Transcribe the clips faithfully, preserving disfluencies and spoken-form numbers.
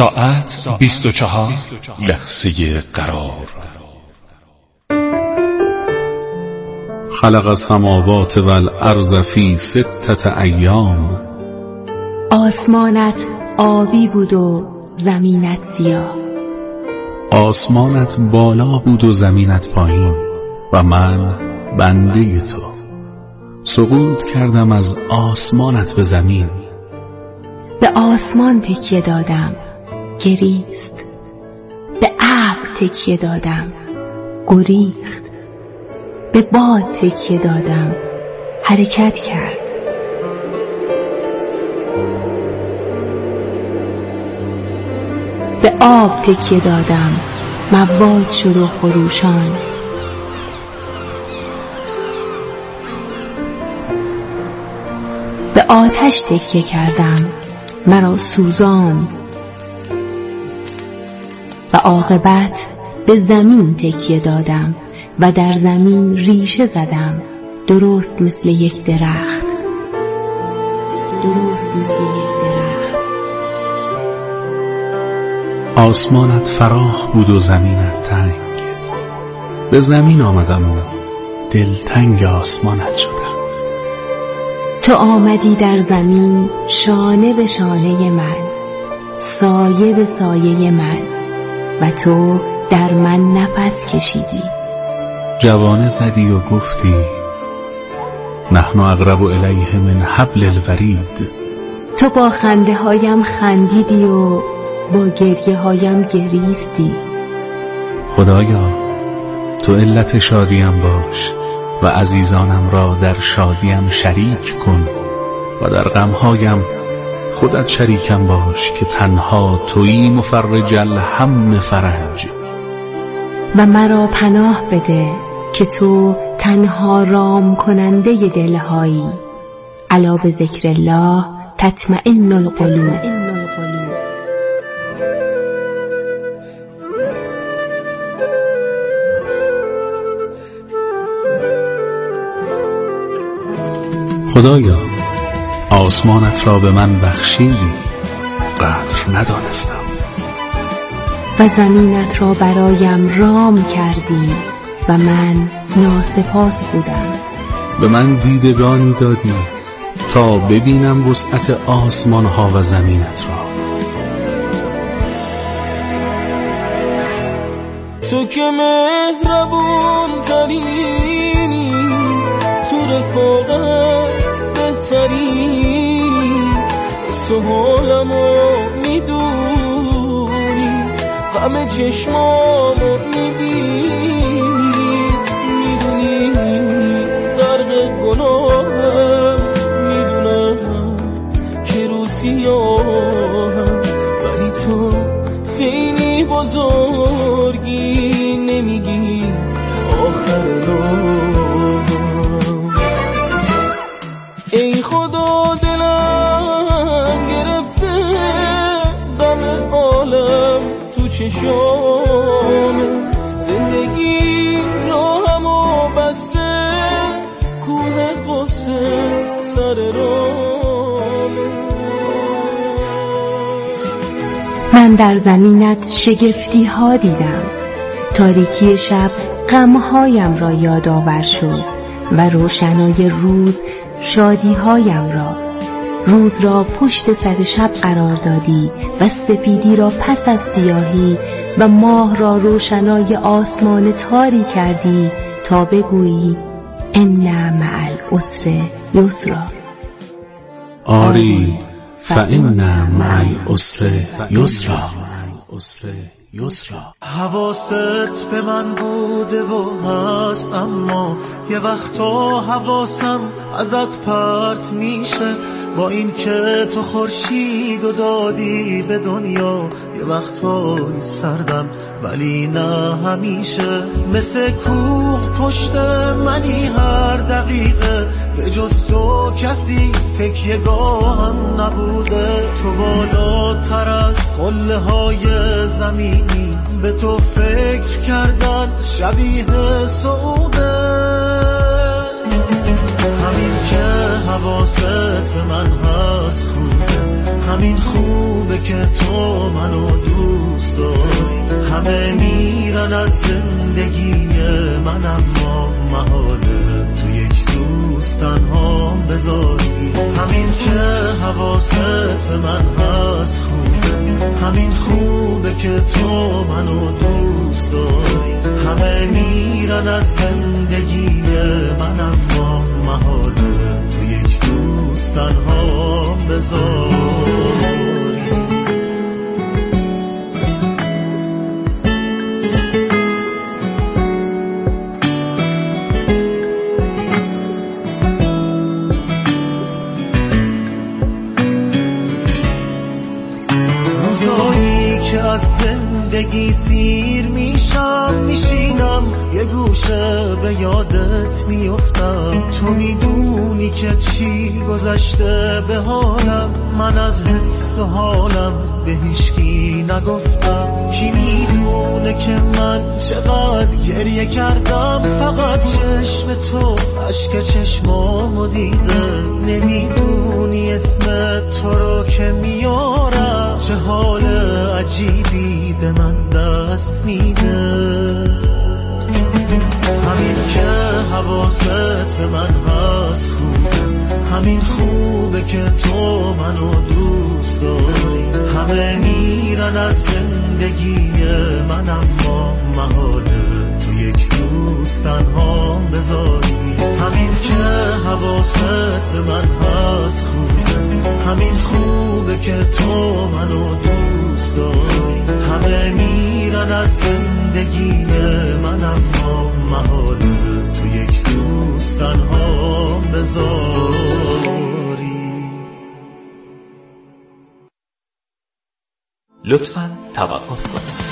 ساعت بیست و چهار، لحظه قرار. خلق السماوات والارض فی ستة ایام. آسمانت آبی بود و زمینت سیاه. آسمانت بالا بود و زمینت پایین و من بنده تو. سقوط کردم از آسمانت به زمین. به آسمان تکیه دادم، گریست. به ابر تکیه دادم، گریخت. به باد تکیه دادم، حرکت کرد. به آب تکیه دادم، موج شد و خروشان. به آتش تکیه کردم، مرا سوزاند. و عاقبت به زمین تکیه دادم و در زمین ریشه زدم، درست مثل یک درخت. درست مثل یک درخت. آسمانت فراخ بود و زمینت تنگ. به زمین آمدم و دلتنگ آسمانت شدم. تو آمدی در زمین شانه به شانه من، سایه به سایه من، و تو در من نفس کشیدی. جوانه زدی و گفتی نحن اقرب الیه من حبل الورید. تو با خنده هایم خندیدی و با گریه هایم گریستی. خدایا تو علت شادیم باش و عزیزانم را در شادیم شریک کن و در غمهایم خودت شریکم باش که تنها تویی مفرج الهم فرج. و مرا پناه بده که تو تنها رام کننده دلهایی. الا به ذکر الله تطمئن القلوب. خدایا آسمانت را به من بخشیدی، قدر ندانستم. و زمینت را برایم رام کردی و من ناسپاس بودم. به من دیدگانی دادی تا ببینم وسعت آسمان ها و زمینت را. تو که مهربون ترینی، تو رفاقت بهترینی، سهولمو میدونی، غم چشمامو میبینی، میدونی غرق گناهم، میدونم که رو سیاهم، ولی تو خیلی بزرگی، نمیگی آخر راهم. ای خدا دلم گرفته، غم عالم تو چشامه، زندگی راهمو بسته، کوه قصه سر رامه. من در زمینت شگفتی ها دیدم. تاریکی شب غمهایم را یادآور شد و روشنای روز شادیهایم را. روز را پشت سر شب قرار دادی و سفیدی را پس از سیاهی و ماه را روشنای آسمان تاری کردی تا بگویی ان مع العسر یسرا. آری فإن مع العسر یسرا. یسرا. حواست به من بوده و هست، اما یه وقتا حواسم ازت پرت میشه. با این که تو خورشید و دادی به دنیا، یه وقتا سردم ولی نه همیشه. مثل کوه پشت منی هر دقیقه، به جز تو کسی تکیه‌گاهم نبوده. تو بالاتر از قله های زمینی، به تو فکر کردن شبیه سعوده. همین که حواست به من هست خوبه، همین خوبه که تو منو دوست داری. همه میرن از زندگی من اما محاله تو یک روز تنها بذاری. همین که حواست به من هست خوبه، همین خوبه که تو منو دوست داری. همه میرن از زندگی من اما محاله تو یک روز تنها بذاری. از زندگی سیر میشم، میشینم یه گوشه به یادت میافتم. تو میدونی که چی گذشته به حالم، من از حس و حالم به هیچکی نگفتم. کی میدونه که من چقدر گریه کردم، فقط چشم تو اشک چشمامو دیده. نمیدونی اسم تو رو که میارم، چه حال عجیبی به من دست میده. همین که حواست به من هست خوبه، همین خوبه که تو منو دوست داری. همه میرن از زندگی من اما محاله تو یک روز تنها بذاری. همین که حواست به من هست خوبه، همین خوبه که تو منو دوست داری. همه میرن از زندگی من اما محاله تو یک روز تنها بذاری. لطفاً توقف کنید.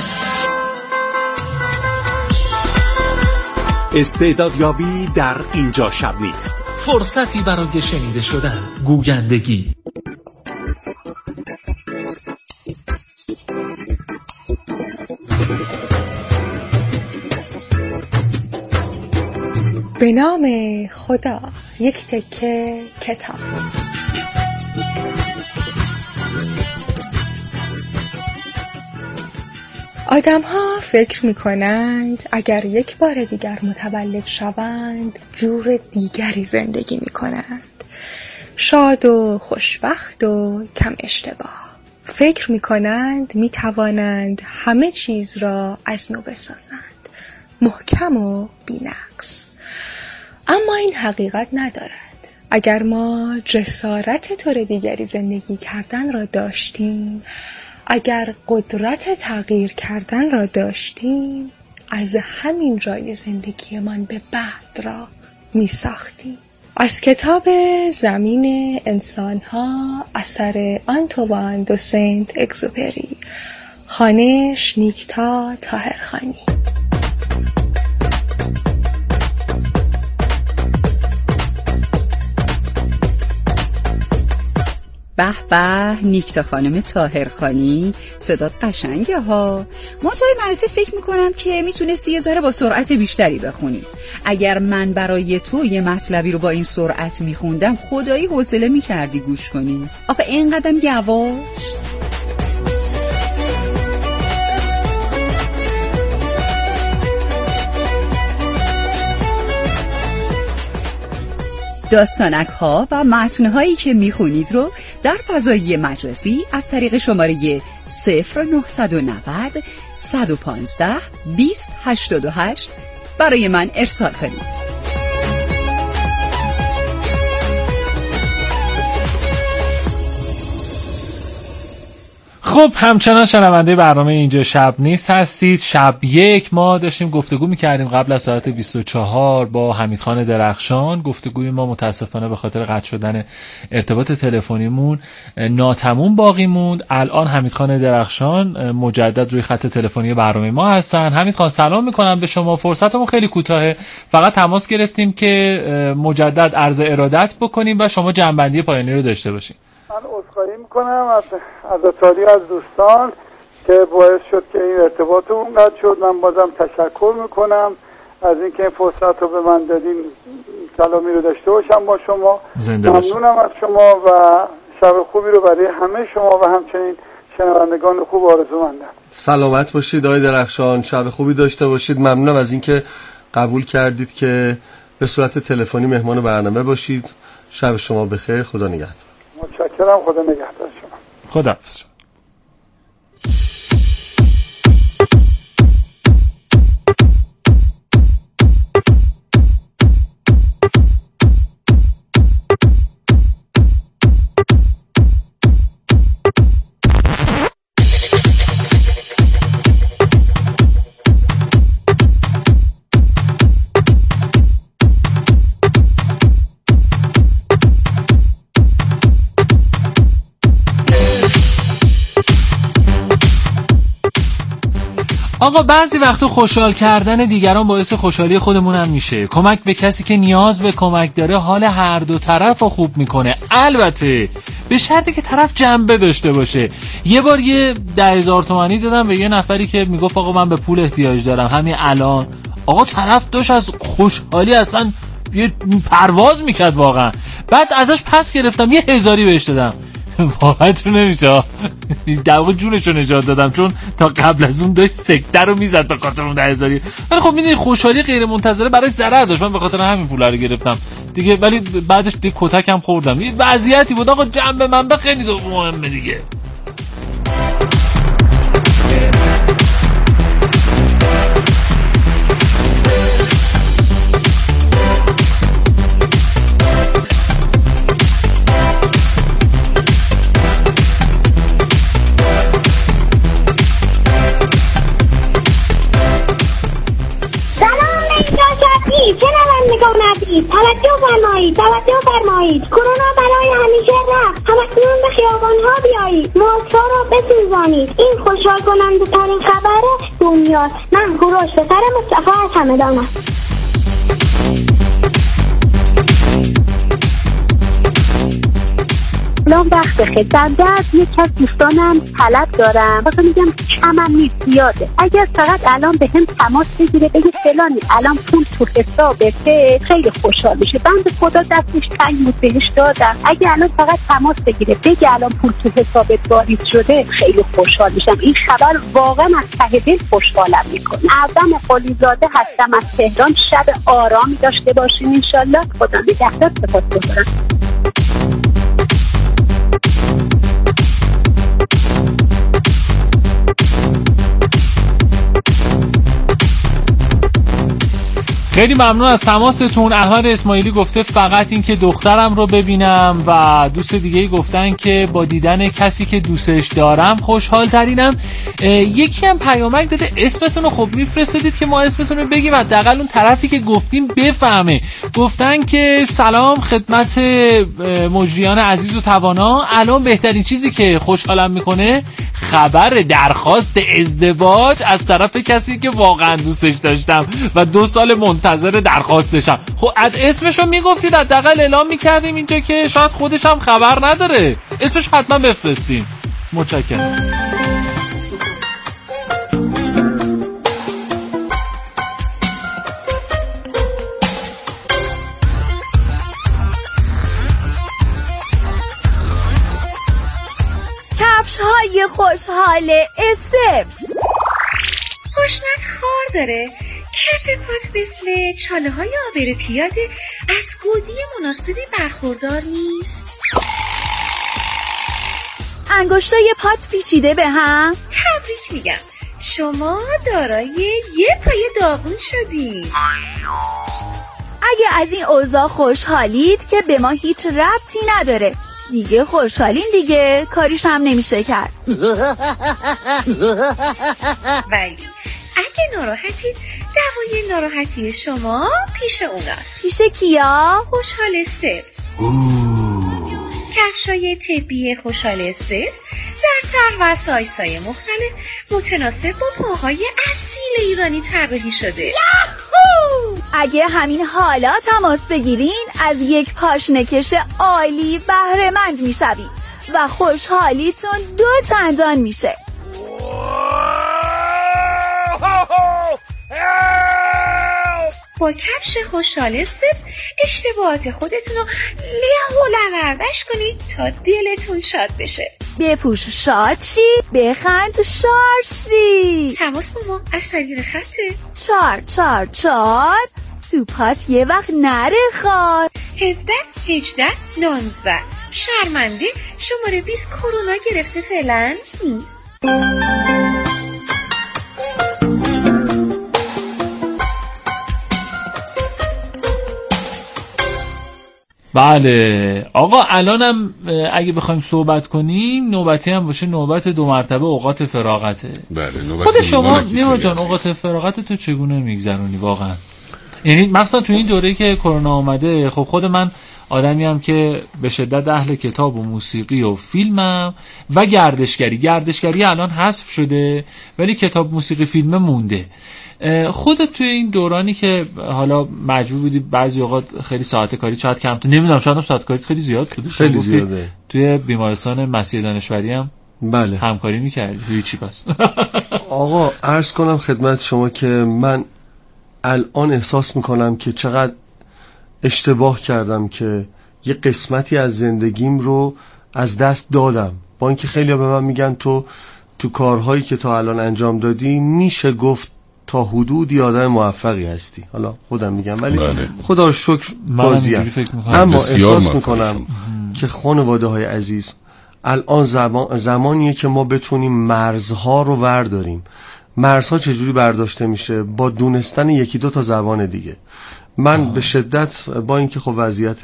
استعدادیابی در اینجا شب نیست. فرصتی برای شنیده شدن، گویندگی. به نام خدا. یک تکه کتاب. آدم ها فکر می کنند اگر یک بار دیگر متولد شوند جور دیگری زندگی می کنند، شاد و خوشبخت و کم اشتباه. فکر می کنند می توانند همه چیز را از نو بسازند، محکم و بی‌نقص. اما این حقیقت ندارد. اگر ما جسارت طور دیگری زندگی کردن را داشتیم، اگر قدرت تغییر کردن را داشتیم، از همین جای زندگیمان به بعد را می ساختیم. از کتاب زمین انسان‌ها اثر آنتوان دو سنت اگزوپری، خوانش نیکتا طاهرخانی. به به نیکتا خانم طاهرخانی، صدات قشنگه ها. ما توی مراتب فکر میکنم که میتونستی یه ذره با سرعت بیشتری بخونی. اگر من برای تو یه مطلبی رو با این سرعت میخوندم خدایی حوصله میکردی گوش کنی. آخه اینقدر یواش. داستانک ها و متن هایی که میخونید رو در فضایی مجازی از طریق شماره صفر نهصد و نود صد و پانزده بیست هشتاد و هشت برای من ارسال کنید. خب همچنان شنونده برنامه اینجا شب نیست هستید. شب یک ما داشتیم گفتگو میکردیم قبل از ساعت بیست و چهار با حمیدخان درخشان. گفتگوی ما متاسفانه به خاطر قطع شدن ارتباط تلفنیمون ناتموم باقی موند. الان حمیدخان درخشان مجدد روی خط تلفنی برنامه ما هستن. حمیدخان سلام میکنم به شما. فرصتمون خیلی کوتاهه، فقط تماس گرفتیم که مجدد عرض ارادت بکنیم و شما جنبندی پایانی رو داشته باشیم. من عذرخواهی میکنم از از اتاری از دوستان که باعث شد که این ارتباط اونقدر شد. من بازم تشکر میکنم از اینکه این فرصت رو به من دادین. سلامی رو داشته باشم با شما. ممنونم از شما و شب خوبی رو برای همه شما و همچنین شنوندگان خوب آرزومندم. سلامت باشید آقای درخشان، شب خوبی داشته باشید. ممنونم از اینکه قبول کردید که به صورت تلفنی مهمان برنامه باشید. شب شما بخیر، خدا نگهدار. متشکرم، خدا نگهدار شما. خداحافظ. آقا بعضی وقتا خوشحال کردن دیگران باعث خوشحالی خودمون هم میشه. کمک به کسی که نیاز به کمک داره حال هر دو طرف رو خوب میکنه، البته به شرطی که طرف جنبه داشته باشه. یه بار یه ده هزار تومانی دادم به یه نفری که میگفت آقا من به پول احتیاج دارم همین الان. آقا طرف داشت از خوشحالی اصلا یه پرواز میکرد واقعا. بعد ازش پس گرفتم یه هزاری بهش دادم. واقعا تو نمیشه دو جونشو نجات دادم، چون تا قبل از اون داشت سکته رو میزد به خاطر اون ده هزاری. ولی خب میدونی خوشحالی غیر منتظره برای ضرر داشت، من به خاطر همین پولا رو گرفتم دیگه. ولی بعدش دیگه کتک هم خوردم. یه وضعیتی بود آقا، جنب منبع خیلی دو مهمه دیگه. توجه فرمایید توجه فرمایید کرونا برای همیشه رفت. همکنون به خیابان‌ها بیایید، ماسک‌ها را بسوزانید. این خوشحال کننده ترین خبر دنیاست. من کوروش پسر مصطفی از همدانم. سلام، وقت بخیر. در درد یک از دوستانم طلب دارم، واسه میگم کمم نیست، زیاده. اگر فقط الان به هم تماس بگیره بگه فلانی الان پول تو حسابته، خیلی خوشحال میشه. بنده خدا دستش تنگ بود بهش دادم. اگه الان فقط تماس بگیره بگه الان پول تو حسابت واریز شده، خیلی خوشحال میشم. این خبر واقعا از ته دل خوشحالم میکنه. اعظم قلیزاده هستم از تهران. شب آرامی داشته باشین انشالله. خدا نگهدار. سپاسگزارم. خیلی ممنون از تماستون. احمد اسماعیلی گفته فقط این که دخترم رو ببینم، و دوست دیگه‌ای گفتن که با دیدن کسی که دوستش دارم خوشحال ترینم. یکی هم پیامک داده اسمتون رو خب میفرستید که ما اسمتون رو بگیم حداقل اون طرفی که گفتیم بفهمه. گفتن که سلام خدمت مجریان عزیز و توانا، الان بهترین چیزی که خوشحالم میکنه خبر درخواست ازدواج از طرف کسی که واقعا دوستش داشتم و دو سال منتظر درخواستشم. خب از اسمشو میگفتید حداقل اعلام میکردیم اینجا که شاید خودش هم خبر نداره. اسمش حتما بفرستین. متشکرم. کفش های خوشحال استرس خوشنط خار داره، کف پات مثل چاله های آبر پیاده از گودی مناسبی برخوردار نیست. انگشتای پات پیچیده به هم. تبریک میگم، شما دارای یه پای داغون شدید. اگه از این اوضاع خوشحالید که به ما هیچ ربطی نداره، دیگه خوشحالین دیگه، کاریش هم نمیشه کرد. ولی اگه ناراحتید، دوای ناراحتی شما پیش اوناست. پیش کیا؟ خوشحال استرس. کفشای طبی خوشحال استرس در طرح و سایزهای مختلف متناسب با پاهای اصیل ایرانی طراحی شده. یاهو! اگه همین حالا تماس بگیرین از یک پاشنکش عالی بهره مند میشوید و خوشحالیتون دو چندان میشه. با کفش خوشحال استرس اشتباهات خودتون رو له و لوردش کنید تا دلتون شاد بشه. بپوش شاد شی، بخند شاد شی. تماس با ما از طریق خطه چار چار چار توپات یه وقت نره خواد. هفده هجده نانزده. شرمنده شماره بیست کرونا گرفته فعلا نیست. بله آقا، الانم اگه بخوایم صحبت کنیم نوبتی هم باشه، نوبت دو مرتبه اوقات فراغته. بله نوبت. خود شما نیما جان اوقات فراغت تو چگونه میگذرونی واقعا؟ یعنی مثلا تو این دوره‌ای که کرونا اومده، خب خود من آدمی هم که به شدت اهل کتاب و موسیقی و فیلمم و گردشگری گردشگری الان حذف شده ولی کتاب موسیقی فیلم مونده. خودت توی این دورانی که حالا مجبور بودی بعضی اوقات خیلی ساعت کاری شاید کم، تو نمیدونم شاید هم ساعت کاری خیلی زیاد بوده، خیلی زیاده، توی بیمارستان مسیح دانشوری هم بله همکاری میکردی هیچی؟ پس آقا عرض کنم خدمت شما که من الان احساس میکنم که چقدر اشتباه کردم که یه قسمتی از زندگیم رو از دست دادم، با اینکه خیلی ها به من میگن تو تو کارهایی که تا الان انجام دادی میشه گفت تا حدودی آدم موفقی هستی. حالا خودم میگم ولی بله. خدا رو شکر بازیم. اما احساس میکنم که خانواده های عزیز الان زمان زمانیه که ما بتونیم مرزها رو برداریم. مرزها چجوری برداشته میشه؟ با دونستن یکی دو تا زبان دیگه. من آه. به شدت با اینکه خب وضعیت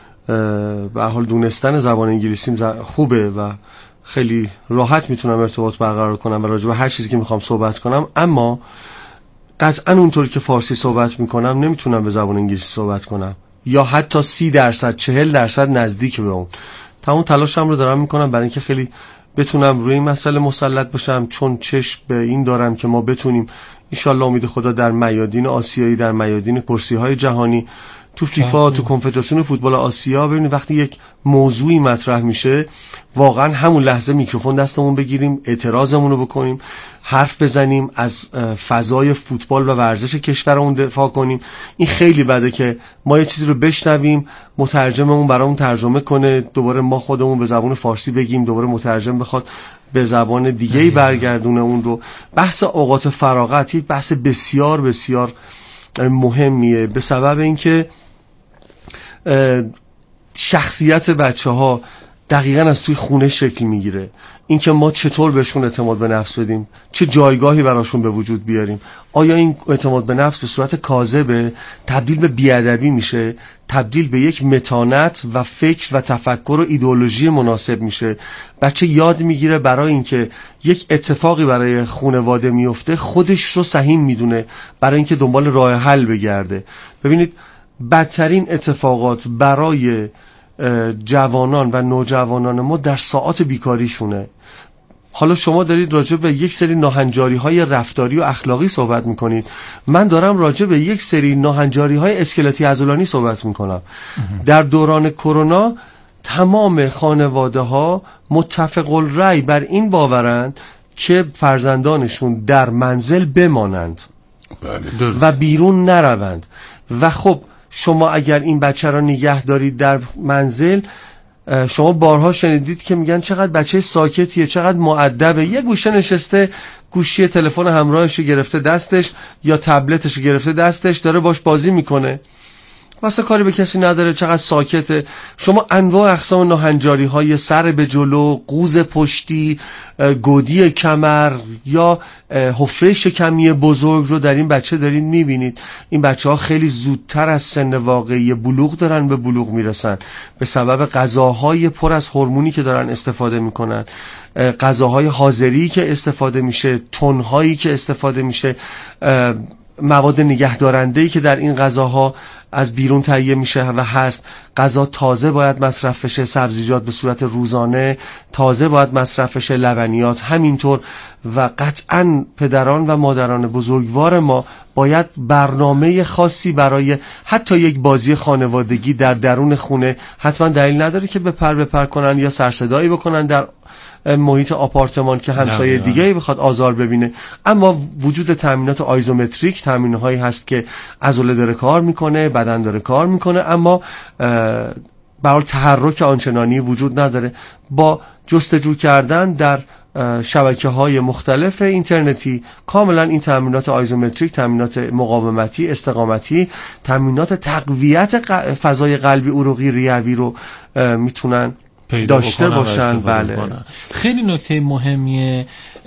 به حال دونستن زبان انگلیسیم خوبه و خیلی راحت میتونم ارتباط برقرار کنم و راجع به هر چیزی که میخوام صحبت کنم، اما قطعا اونطور که فارسی صحبت میکنم نمیتونم به زبان انگلیسی صحبت کنم، یا حتی سی درصد چهل درصد نزدیک به اون. تمام تلاشم رو دارم میکنم برای اینکه خیلی بتونم روی این مسئله مسلط باشم، چون چشم به این دارم که ما بتونیم انشالله امید خدا در میادین آسیایی، در میادین کرسی‌های جهانی، تو فیفا، تو کنفدراسیون فوتبال آسیا، ببینید وقتی یک موضوعی مطرح میشه واقعا همون لحظه میکروفون دستمون بگیریم، اعتراضمون رو بکنیم، حرف بزنیم، از فضای فوتبال و ورزش کشورمون دفاع کنیم. این خیلی بده که ما یه چیزی رو بشنویم، مترجممون برامون ترجمه کنه، دوباره ما خودمون به زبان فارسی بگیم، دوباره مترجم بخواد به زبان دیگه‌ای برگردونه اون رو. بحث اوقات فراغت یک بحث بسیار بسیار مهمیه، به سبب اینکه شخصیت بچه ها دقیقاً از توی خونه شکل میگیره. اینکه ما چطور بهشون اعتماد به نفس بدیم، چه جایگاهی براشون به وجود بیاریم. آیا این اعتماد به نفس به صورت کاذبه تبدیل به بیادبی میشه، تبدیل به یک متانت و فکر و تفکر و ایدئولوژی مناسب میشه. بچه یاد میگیره برای اینکه یک اتفاقی برای خانواده میفته خودش رو سهیم میدونه برای اینکه دنبال راه حل بگرده. ببینید بدترین اتفاقات برای جوانان و نوجوانان ما در ساعات بیکاریشونه. حالا شما دارید راجع به یک سری ناهنجاری های رفتاری و اخلاقی صحبت میکنید، من دارم راجع به یک سری ناهنجاری های اسکلتی عضلانی صحبت میکنم. در دوران کرونا تمام خانواده ها متفق الرأی بر این باورند که فرزندانشون در منزل بمانند و بیرون نروند. و خب شما اگر این بچه را نگه دارید در منزل، شما بارها شنیدید که میگن چقدر بچه ساکتیه، چقدر مؤدبه، یه گوشه نشسته، گوشی تلفن همراهش گرفته دستش یا تبلتش گرفته دستش، داره باش بازی میکنه، واسه کاری به کسی نداره، چقدر ساکته. شما انواع اقسام ناهنجاری های سر به جلو، قوز پشتی، گودی کمر یا حفره شکمی بزرگ رو در این بچه دارین میبینید. این بچه ها خیلی زودتر از سن واقعی بلوغ دارن به بلوغ میرسن به سبب غذاهای پر از هورمونی که دارن استفاده میکنن، غذاهای حاضری که استفاده میشه، تنهایی که استفاده میشه، مواد نگهدارنده‌ای که در این غذاها از بیرون تهیه میشه و هست. غذا تازه باید مصرف بشه، سبزیجات به صورت روزانه تازه باید مصرف بشه، لبنیات همینطور. و قطعاً پدران و مادران بزرگوار ما باید برنامه خاصی برای حتی یک بازی خانوادگی در درون خونه، حتما دلیل نداره که بپر بپر کنن یا سرصدایی بکنن در محیط آپارتمان که همسایه دیگه بخواد آزار ببینه. اما وجود تامینات آیزومتریک تامین‌هایی هست که عضله داره کار میکنه، بدن داره کار میکنه، اما برای تحرک آنچنانی وجود نداره. با جستجو کردن در شبکه‌های مختلف اینترنتی کاملا این تامینات آیزومتریک، تامینات مقاومتی، استقامتی، تامینات تقویت فضای قلبی، عروقی، ریوی رو میتونن داشته باشن. بله بکنن. خیلی نکته مهمیه.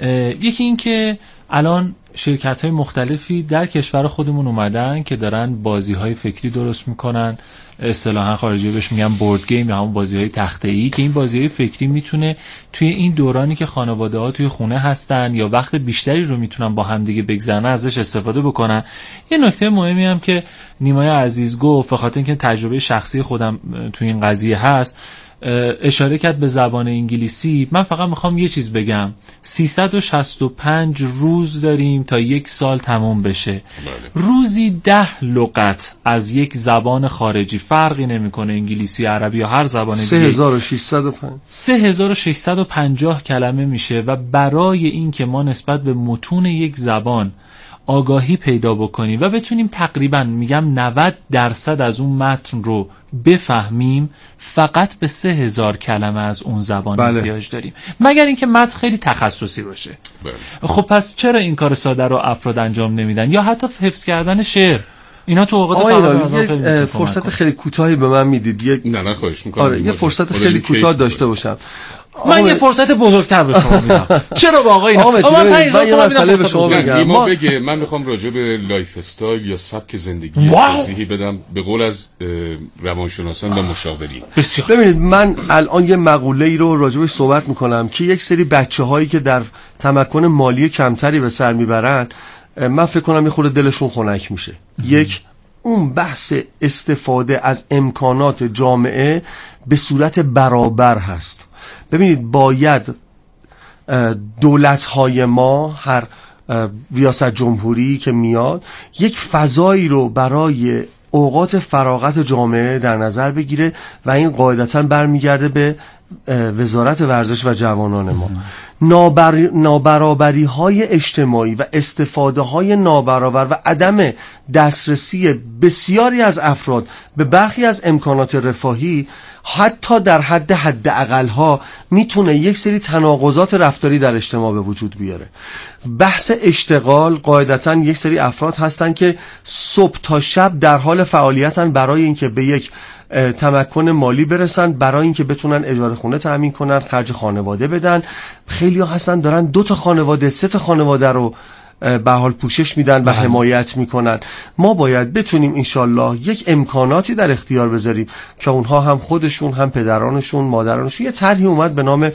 یکی این که الان شرکت‌های مختلفی در کشور خودمون اومدن که دارن بازی‌های فکری درست میکنن، اصطلاحاً خارجی بهش میگن بورد گیم یا همون بازی‌های تخته‌ای، که این بازی‌های فکری میتونه توی این دورانی که خانواده‌ها توی خونه هستن یا وقت بیشتری رو میتونن با هم دیگه بگذرونن ازش استفاده بکنن. یه نکته مهمی هم که نیمای عزیز گفت، به خاطر اینکه تجربه شخصی خودم توی این قضیه هست، اشاره کرد به زبان انگلیسی. من فقط میخوام یه چیز بگم، سیصد و شصت و پنج روز داریم تا یک سال تموم بشه. بله. روزی ده لغت از یک زبان خارجی، فرقی نمیکنه انگلیسی، عربی یا هر زبان دیگه، سه هزار و ششصد و پنج سه هزار و ششصد و پنجاه کلمه میشه. و برای این که ما نسبت به متون یک زبان آگاهی پیدا بکنیم و بتونیم تقریبا میگم نود درصد از اون متن رو بفهمیم، فقط به سه هزار کلمه از اون زبان بله. احتیاج داریم، مگر اینکه متن خیلی تخصصی باشه. بله. خب پس چرا این کار ساده رو افراد انجام نمیدن؟ یا حتی حفظ کردن شعر، اینا تو اوقات فراغت فرصت خیلی کوتاهی به من میدید. یک نه نه خواهش میکنم. آره یه فرصت خیلی کوتاه داشته باشم. من یه فرصت بزرگتر به شما میدم. چرا با آقای اینا؟ من یه مسئله به شما بگم. ما بگه من میخوام راجع به لایف استایل یا سبک زندگی توضیحی بدم به قول از روانشناسان و مشاورین. ببینید من الان یه مقوله ای رو راجع بهش صحبت میکنم که یک سری بچه‌هایی که در تمکن مالی کمتری به سر میبرن، من فکر کنم یه خورده دلشون خنک میشه. یک اون بحث استفاده از امکانات جامعه به صورت برابر هست. ببینید باید دولت‌های ما، هر ریاست جمهوری که میاد، یک فضایی رو برای اوقات فراغت جامعه در نظر بگیره و این قاعدتاً برمیگرده به وزارت ورزش و جوانان ما. نابر... نابرابری های اجتماعی و استفاده های نابرابر و عدم دسترسی بسیاری از افراد به برخی از امکانات رفاهی، حتی در حد حد اقل ها، میتونه یک سری تناقضات رفتاری در اجتماع به وجود بیاره. بحث اشتغال، قاعدتاً یک سری افراد هستن که صبح تا شب در حال فعالیتن برای اینکه به یک تمکن مالی برسن، برای اینکه بتونن اجاره خونه تامین کنن، خرج خانواده بدن. خیلی ها هستن دارن دو تا خانواده، سه تا خانواده رو به حال پوشش میدن و حمایت میکنن. ما باید بتونیم انشالله یک امکاناتی در اختیار بذاریم که اونها هم خودشون، هم پدرانشون، مادرانشون. یه طرحی اومد به نام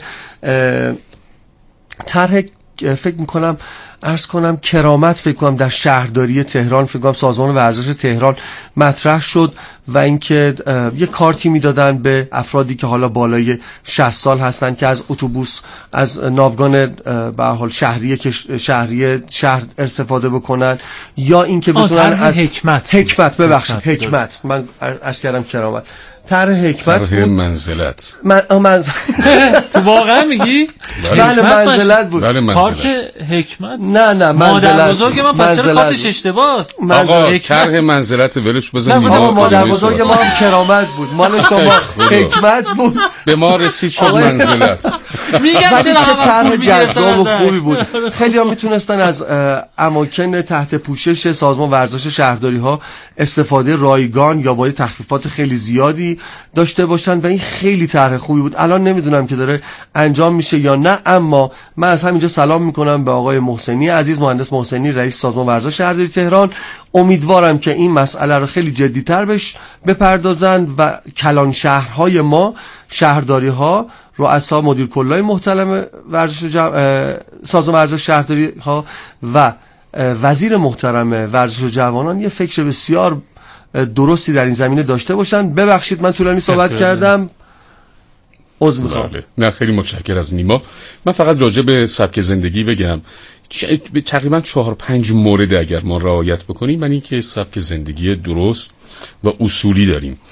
طرح، فکر میکنم عرض کنم کرامت، فکر کنم در شهرداری تهران، فکر کنم سازمان ورزش تهران مطرح شد و اینکه یه کارتی میدادن به افرادی که حالا بالای شصت سال هستن که از اتوبوس، از ناوگان به حال شهری که شهری شهر استفاده بکنن، یا اینکه بتونن از حکمت حکمت ببخشید حکمت من عرض کردم کرامت، طرح حکمت طرح منزلت. من من تو واقعا میگی؟ بله منزلت بود. بله کارت حکمت؟ نه نه منزلت. مادر بزرگ من پس چرا کارتش اشتباهه؟ آقا طرح منزلت ولش بزن. ما مادر بزرگ ما هم کرامت بود، مال شما حکمت بود. به ما رسید شد منزلت. میگم چه طرح جذاب و خوبی بود. خیلی ها میتونستن از اماکن تحت پوشش سازمان ورزش شهرداری ها استفاده رایگان یا با تخفیفات خیلی زیادی داشته باشن و این خیلی طرح خوبی بود. الان نمیدونم که داره انجام میشه یا نه، اما من از همینجا سلام میکنم به آقای محسنی عزیز، مهندس محسنی، رئیس سازمان ورزش شهرداری تهران. امیدوارم که این مسئله رو خیلی جدی‌تر بهش بپردازن و کلان شهرهای ما، شهرداری ها، رؤسا مدیر کلای محترم ورزش جم... سازمان ورزش شهرداری ها و وزیر محترم ورزش و جوانان یه فکر بسیار درستی در این زمینه داشته باشن. ببخشید من طولانی صحبت کردم، عذر میخوام. نه خیلی متشکرم از نیما. من فقط راجع به سبک زندگی بگم، تقریبا چهار پنج مورد اگر ما رعایت بکنیم، من این که سبک زندگی درست و اصولی داریم.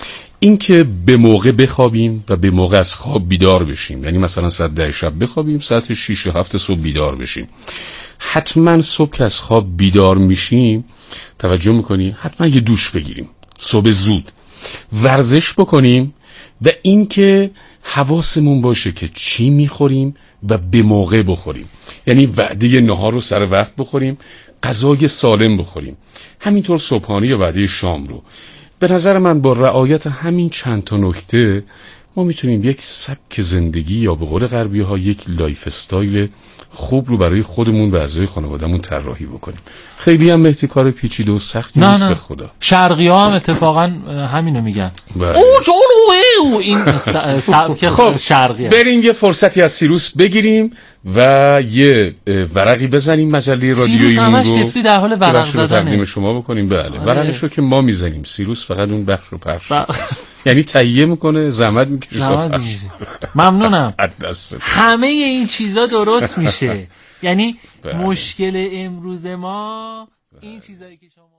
اینکه به موقع بخوابیم و به موقع از خواب بیدار بشیم، یعنی مثلا ساعت ده شب بخوابیم، ساعت شش و هفت صبح بیدار بشیم. حتما صبح که از خواب بیدار میشیم توجه میکنیم حتما یه دوش بگیریم صبح زود، ورزش بکنیم و اینکه حواسمون باشه که چی میخوریم و به موقع بخوریم، یعنی وعده نهار رو سر وقت بخوریم، غذای سالم بخوریم، همینطور صبحانه یا وعده شام رو. به نظر من با رعایت همین چند تا نکته ما میتونیم یک سبک زندگی یا به قول غربی ها یک لایف استایل خوب رو برای خودمون و اعضای خانواده‌مون طراحی بکنیم. خیلی هم مهدی کار پیچیده و سختی نه نیست نه. به خدا. شرقی ها هم اتفاقا همینو میگن. بله. او جلوه این سبک خب شرقی بریم یه فرصتی از سیروس بگیریم و یه ورقی بزنیم مجله رادیویی رو. سیروس همش طفلی در حال ورق زدنه. تقدیم شما بکنیم. بله. آره. ورقش رو که ما میزنیم، سیروس فقط اون بخش رو پخش یعنی تهیه میکنه، زحمت میکشه. زحمت میکشه. ممنونم. دست همه این چیزا درست میشه. یعنی بله. مشکل امروز ما بله. این چیزایی که شما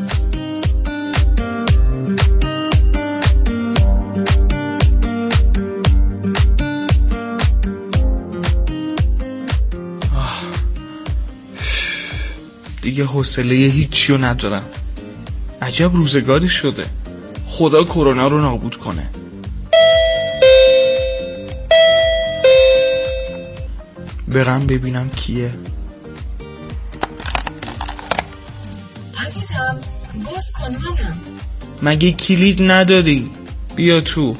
دیگه حوصله هیچی رو ندارم. عجب روزگاری شده. خدا کرونا رو نابود کنه. برم ببینم کیه. عزیزم باز کن منم. مگه کلید نداری؟ بیا تو.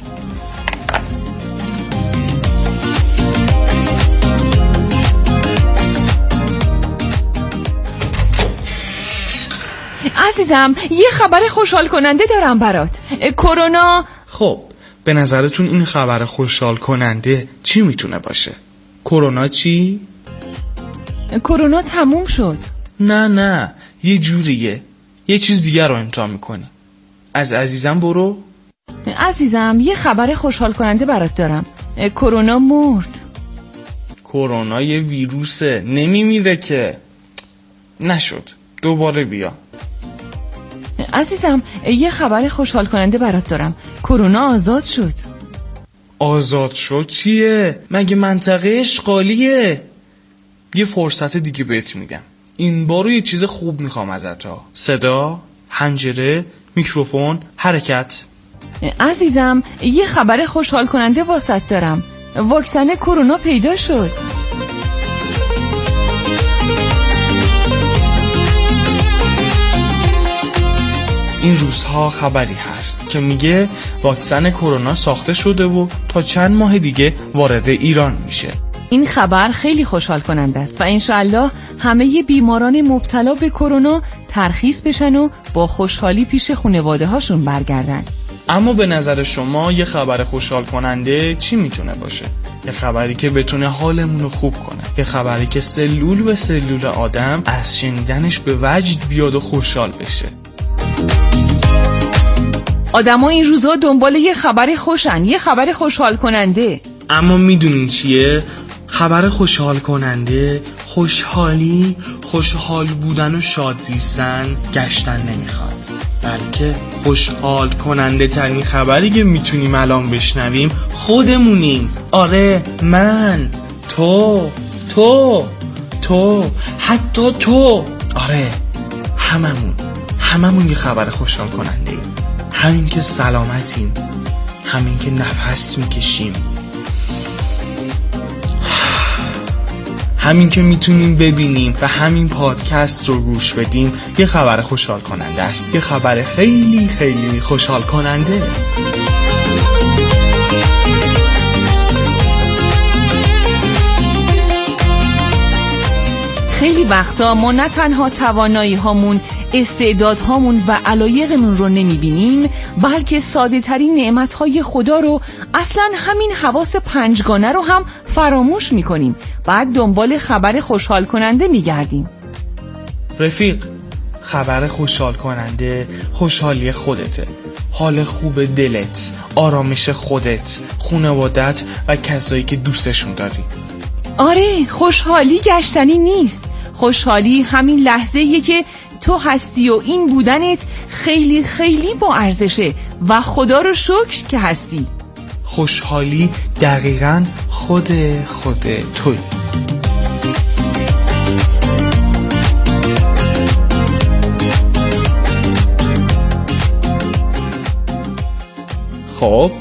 عزیزم یه خبر خوشحال کننده دارم برات. کرونا. خب به نظرتون این خبر خوشحال کننده چی میتونه باشه؟ کرونا چی؟ کرونا تموم شد. نه نه یه جوریه، یه چیز دیگر رو امتحان میکنی. از عزیزم برو. عزیزم یه خبر خوشحال کننده برات دارم. کرونا مرد. کرونا یه ویروسه، نمیمیره که. نشد، دوباره بیا. عزیزم یه خبر خوشحال کننده برات دارم. کرونا آزاد شد. آزاد شد چیه؟ مگه منطقه اشغالیه؟ یه فرصت دیگه بهت میگم. این بارو یه چیز خوب میخوام ازت ها. صدا، حنجره، میکروفون، حرکت. عزیزم یه خبر خوشحال کننده واسط دارم. واکسن کرونا پیدا شد. این روزها خبری هست که میگه واکسن کرونا ساخته شده و تا چند ماه دیگه وارد ایران میشه. این خبر خیلی خوشحال کننده است و انشالله همه بیماران مبتلا به کرونا ترخیص بشن و با خوشحالی پیش خانواده هاشون برگردن. اما به نظر شما یه خبر خوشحال کننده چی میتونه باشه؟ یه خبری که بتونه حالمون رو خوب کنه، یه خبری که سلول به سلول آدم از شنیدنش به وجد بیاد و خوشحال بشه. آدما این روزا دنبال یه خبر خوشن، یه خبر خوشحال کننده. اما میدونین چیه؟ خبر خوشحال کننده، خوشحالی، خوشحال بودن و شاد زیستن گشتن نمیخواد، بلکه خوشحال کننده ترین خبری که میتونیم الان بشنویم خودمونیم. آره من، تو، تو، تو، حتی تو. آره هممون، هممون یه خبر خوشحال کننده ایم. همین که سلامتیم، همین که نفس میکشیم، همین که میتونیم ببینیم و همین پادکست رو گوش بدیم یه خبر خوشحال کننده است. یه خبر خیلی خیلی خوشحال کننده. خیلی وقتا ما نه تنها توانایی هامون، استعداد هامون و علایقمون رو نمیبینیم، بلکه ساده ترین نعمت های خدا رو، اصلا همین حواس پنجگانه رو هم فراموش میکنیم. بعد دنبال خبر خوشحال کننده میگردیم. رفیق، خبر خوشحال کننده خوشحالی خودته، حال خوب دلت، آرامش خودت، خانوادت و کسایی که دوستشون داری. آره، خوشحالی گشتنی نیست. خوشحالی همین لحظه‌ایه که تو هستی و این بودنت خیلی خیلی با ارزشه و خدا رو شکر که هستی. خوشحالی دقیقاً خود خود توی. خب